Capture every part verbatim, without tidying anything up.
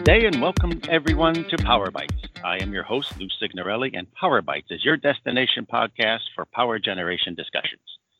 day and welcome everyone to Power Bites. I am your host, Lou Signorelli, and Power Bites is your destination podcast for power generation discussions.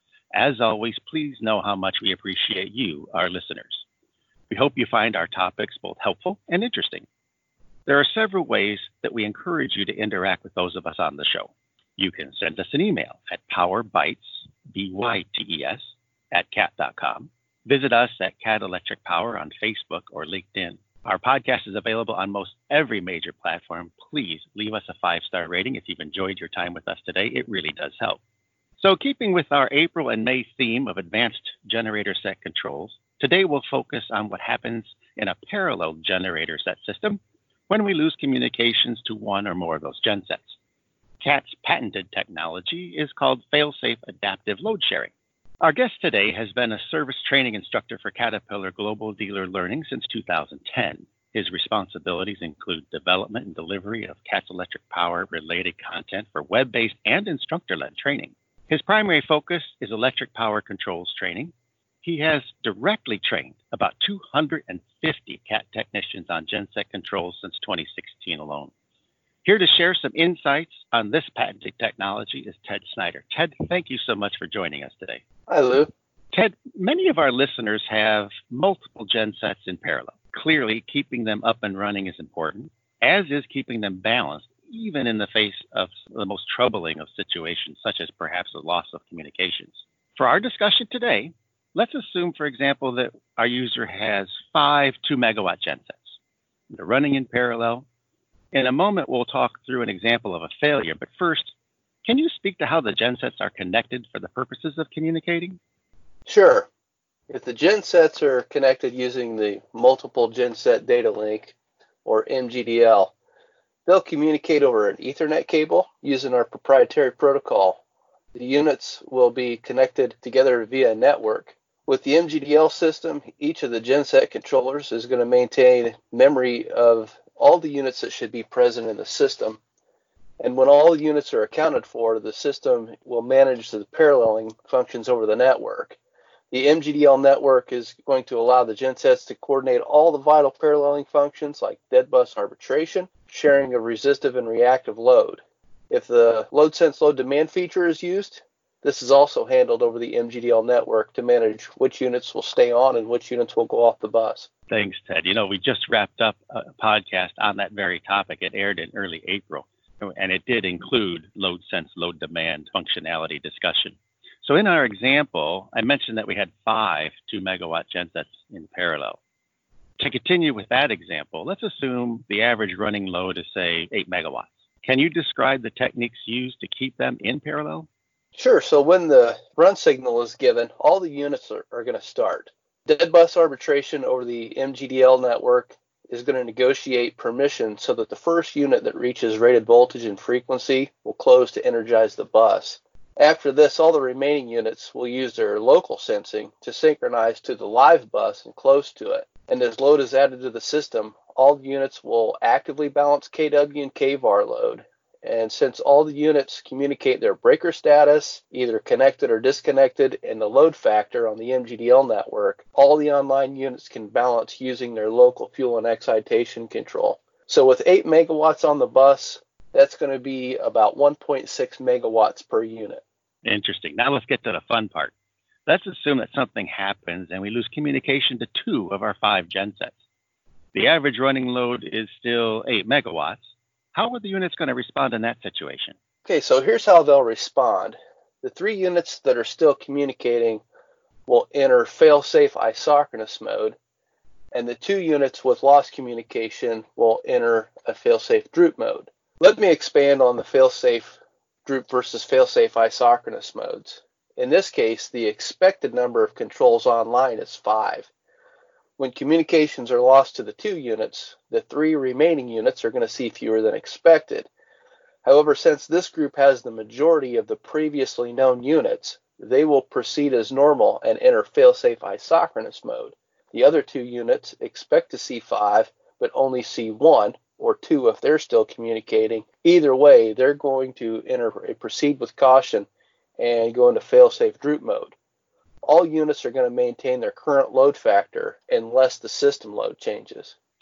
As always, please know how much we appreciate you, our listeners. We hope you find our topics both helpful and interesting. There are several ways that we encourage you to interact with those of us on the show. You can send us an email at powerbytes, B Y T E S, at cat dot com. Visit us at Cat Electric Power on Facebook or LinkedIn. Our podcast is available on most every major platform. Please leave us a five-star rating if you've enjoyed your time with us today. It really does help. So keeping with our April and May theme of advanced generator set controls, today we'll focus on what happens in a parallel generator set system when we lose communications to one or more of those gensets. Cat's patented technology is called fail-safe adaptive load sharing. Our guest today has been a service training instructor for Caterpillar Global Dealer Learning since two thousand ten. His responsibilities include development and delivery of Cat's Electric Power related content for web-based and instructor-led training. His primary focus is electric power controls training. He has directly trained about two hundred fifty Cat technicians on genset controls since twenty sixteen alone. Here to share some insights on this patented technology is Ted Snyder. Ted, thank you so much for joining us today. Hi, Lou. Ted, many of our listeners have multiple gensets in parallel. Clearly, keeping them up and running is important, as is keeping them balanced, even in the face of the most troubling of situations, such as perhaps the loss of communications. For our discussion today, let's assume, for example, that our user has five two megawatt gensets. They're running in parallel. In a moment, we'll talk through an example of a failure, but first, can you speak to how the gensets are connected for the purposes of communicating? Sure. If the gensets are connected using the Multiple Genset Data Link, or M G D L, they'll communicate over an Ethernet cable using our proprietary protocol. The units will be connected together via a network. With the M G D L system, each of the genset controllers is going to maintain memory of all the units that should be present in the system. And when all units are accounted for, the system will manage the paralleling functions over the network. The M G D L network is going to allow the gensets to coordinate all the vital paralleling functions like dead bus arbitration, sharing of resistive and reactive load. If the load sense load demand feature is used, this is also handled over the M G D L network to manage which units will stay on and which units will go off the bus. Thanks, Ted. You know, we just wrapped up a podcast on that very topic. It aired in early April, and it did include load sense, load demand functionality discussion. So in our example, I mentioned that we had five two megawatt gensets in parallel. To continue with that example, let's assume the average running load is, say, eight megawatts. Can you describe the techniques used to keep them in parallel? Sure. So when the run signal is given, all the units are, are going to start. Dead bus arbitration over the M G D L network is going to negotiate permission so that the first unit that reaches rated voltage and frequency will close to energize the bus. After this, all the remaining units will use their local sensing to synchronize to the live bus and close to it. And as load is added to the system, all units will actively balance K W and K V A R load. And since all the units communicate their breaker status, either connected or disconnected, and the load factor on the M G D L network, all the online units can balance using their local fuel and excitation control. So with eight megawatts on the bus, that's going to be about one point six megawatts per unit. Interesting. Now let's get to the fun part. Let's assume that something happens and we lose communication to two of our five gensets. The average running load is still eight megawatts. How are the units going to respond in that situation? Okay, so here's how they'll respond. The three units that are still communicating will enter fail-safe isochronous mode, and the two units with lost communication will enter a fail-safe droop mode. Let me expand on the fail-safe droop versus fail-safe isochronous modes. In this case, the expected number of controls online is five. When communications are lost to the two units, the three remaining units are going to see fewer than expected. However, since this group has the majority of the previously known units, they will proceed as normal and enter fail-safe isochronous mode. The other two units expect to see five, but only see one, or two if they're still communicating. Either way, they're going to enter a proceed with caution and go into fail-safe droop mode. All units are going to maintain their current load factor unless the system load changes.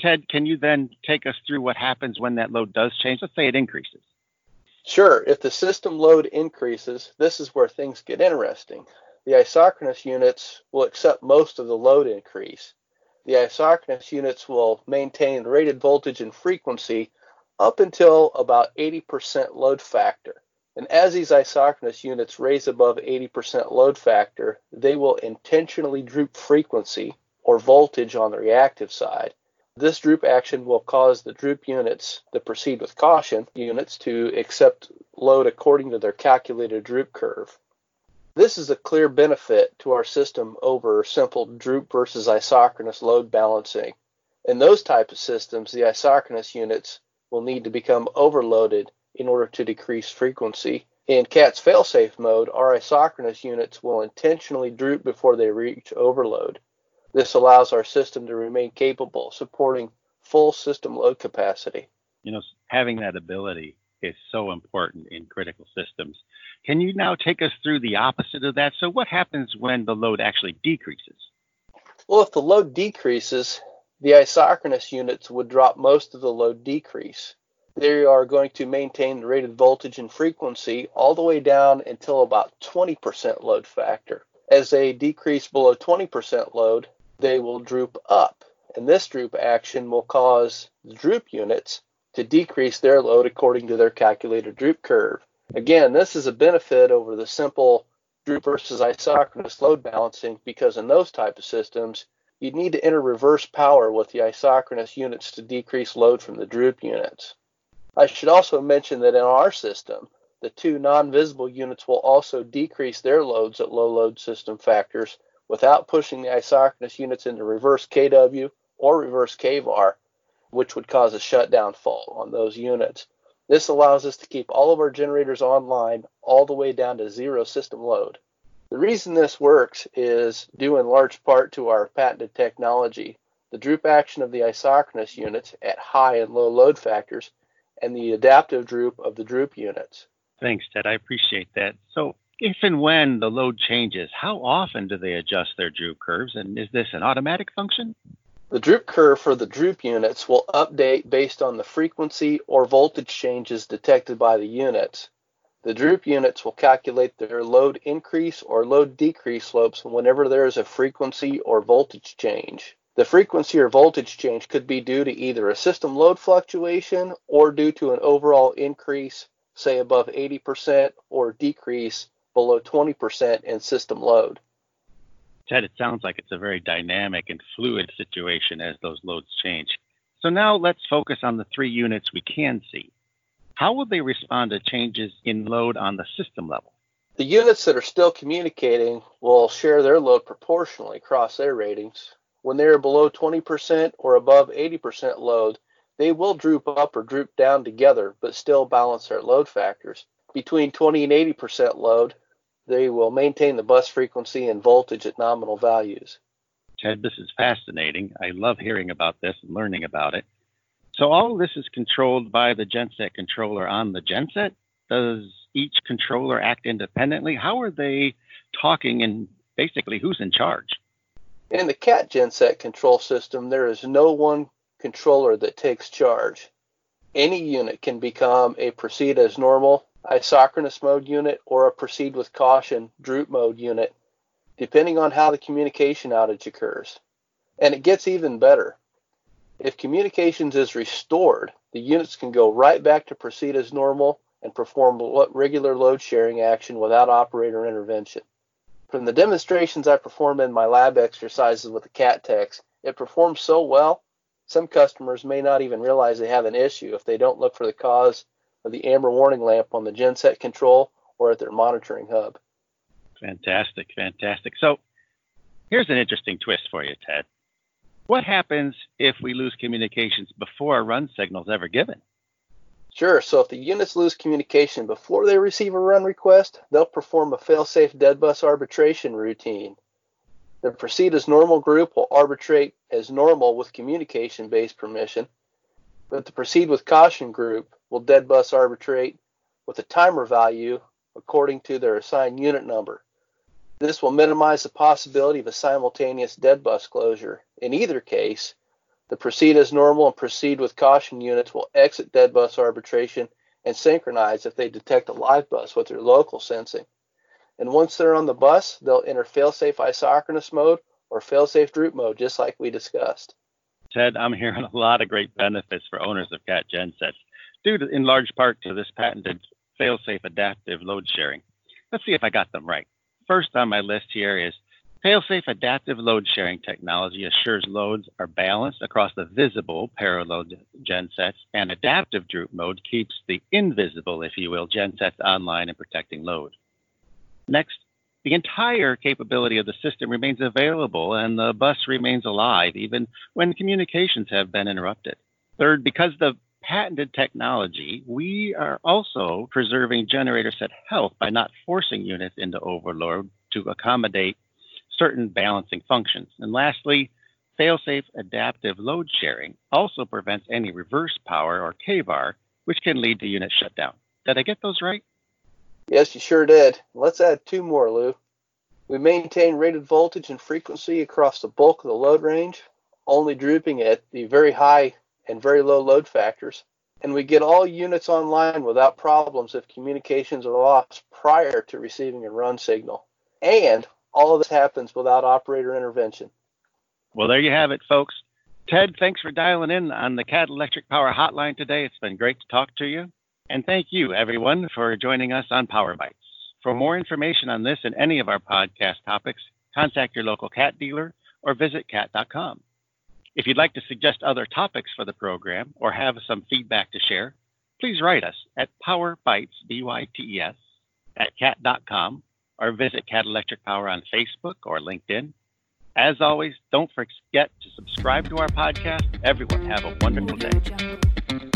Ted, can you then take us through what happens when that load does change? Let's say it increases. Sure. If the system load increases, this is where things get interesting. The isochronous units will accept most of the load increase. The isochronous units will maintain rated voltage and frequency up until about eighty percent load factor. And as these isochronous units raise above eighty percent load factor, they will intentionally droop frequency or voltage on the reactive side. This droop action will cause the droop units that proceed with caution units to accept load according to their calculated droop curve. This is a clear benefit to our system over simple droop versus isochronous load balancing. In those type of systems, the isochronous units will need to become overloaded in order to decrease frequency. In C A T's failsafe mode, our isochronous units will intentionally droop before they reach overload. This allows our system to remain capable of supporting full system load capacity. You know, having that ability is so important in critical systems. Can you now take us through the opposite of that? So what happens when the load actually decreases? Well, if the load decreases, the isochronous units would drop most of the load decrease. They are going to maintain the rated voltage and frequency all the way down until about twenty percent load factor. As they decrease below twenty percent load, they will droop up, and this droop action will cause the droop units to decrease their load according to their calculated droop curve. Again, this is a benefit over the simple droop versus isochronous load balancing, because in those type of systems, you'd need to enter reverse power with the isochronous units to decrease load from the droop units. I should also mention that in our system, the two non-visible units will also decrease their loads at low load system factors without pushing the isochronous units into reverse K W or reverse K V A R, which would cause a shutdown fault on those units. This allows us to keep all of our generators online all the way down to zero system load. The reason this works is due in large part to our patented technology, the droop action of the isochronous units at high and low load factors, and the adaptive droop of the droop units. Thanks, Ted. I appreciate that. So if and when the load changes, how often do they adjust their droop curves, and is this an automatic function? The droop curve for the droop units will update based on the frequency or voltage changes detected by the units. The droop units will calculate their load increase or load decrease slopes whenever there is a frequency or voltage change. The frequency or voltage change could be due to either a system load fluctuation or due to an overall increase, say above eighty percent, or decrease below twenty percent in system load. Ted, it sounds like it's a very dynamic and fluid situation as those loads change. So now let's focus on the three units we can see. How will they respond to changes in load on the system level? The units that are still communicating will share their load proportionally across their ratings. When they are below twenty percent or above eighty percent load, they will droop up or droop down together, but still balance their load factors. Between twenty and eighty percent load, they will maintain the bus frequency and voltage at nominal values. Ted, this is fascinating. I love hearing about this and learning about it. So all of this is controlled by the genset controller on the genset? Does each controller act independently? How are they talking, and basically who's in charge? In the C A T genset control system, there is no one controller that takes charge. Any unit can become a proceed as normal isochronous mode unit or a proceed with caution droop mode unit, depending on how the communication outage occurs. And it gets even better. If communications is restored, the units can go right back to proceed as normal and perform regular load sharing action without operator intervention. From the demonstrations I perform in my lab exercises with the C A T techs, it performs so well, some customers may not even realize they have an issue if they don't look for the cause of the amber warning lamp on the genset control or at their monitoring hub. Fantastic, fantastic. So here's an interesting twist for you, Ted. What happens if we lose communications before a run signal is ever given? Sure, so if the units lose communication before they receive a run request, they'll perform a fail-safe dead bus arbitration routine. The proceed as normal group will arbitrate as normal with communication-based permission, but the proceed with caution group will dead bus arbitrate with a timer value according to their assigned unit number. This will minimize the possibility of a simultaneous dead bus closure. In either case, The proceed as normal and proceed with caution units will exit dead bus arbitration and synchronize if they detect a live bus with their local sensing. And once they're on the bus, they'll enter fail-safe isochronous mode or fail-safe droop mode, just like we discussed. Ted, I'm hearing a lot of great benefits for owners of Cat gensets, due to, in large part to this patented fail-safe adaptive load sharing. Let's see if I got them right. First on my list here is fail-safe adaptive load sharing technology assures loads are balanced across the visible parallel gensets, and adaptive droop mode keeps the invisible, if you will, gensets online and protecting load. Next, the entire capability of the system remains available and the bus remains alive even when communications have been interrupted. Third, because the patented technology, we are also preserving generator set health by not forcing units into overload to accommodate certain balancing functions. And lastly, fail-safe adaptive load sharing also prevents any reverse power or K V A R, which can lead to unit shutdown. Did I get those right? Yes, you sure did. Let's add two more, Lou. We maintain rated voltage and frequency across the bulk of the load range, only drooping at the very high and very low load factors. And we get all units online without problems if communications are lost prior to receiving a run signal. And all of this happens without operator intervention. Well, there you have it, folks. Ted, thanks for dialing in on the Cat Electric Power Hotline today. It's been great to talk to you. And thank you, everyone, for joining us on Power Bytes. For more information on this and any of our podcast topics, contact your local cat dealer or visit cat dot com. If you'd like to suggest other topics for the program or have some feedback to share, please write us at powerbytes, B Y T E S, at cat dot com, or visit Cat Electric Power on Facebook or LinkedIn. As always, don't forget to subscribe to our podcast. Everyone have a wonderful day.